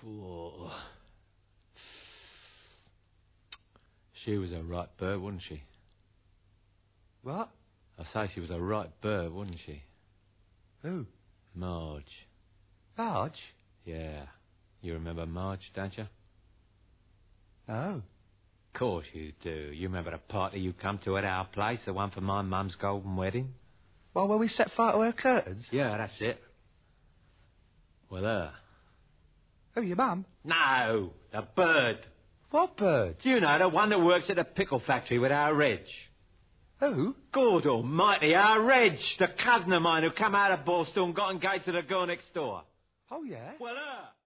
Whoa. She was a right bird, wasn't she? What? I say she was a right bird, wasn't she? Who? Marge. Marge? Yeah. You remember Marge, don't you? Oh. Of course you do. You remember the party you come to at our place, the one for my mum's golden wedding? Well, where we set fire to her curtains? Yeah, that's it. Well, her. Who, your mum? No, the bird. What bird? You know, the one that works at the pickle factory with our Reg. Who? Good almighty, our Reg, the cousin of mine who come out of Borstal and got engaged to the girl next door. Oh, yeah? Well, her.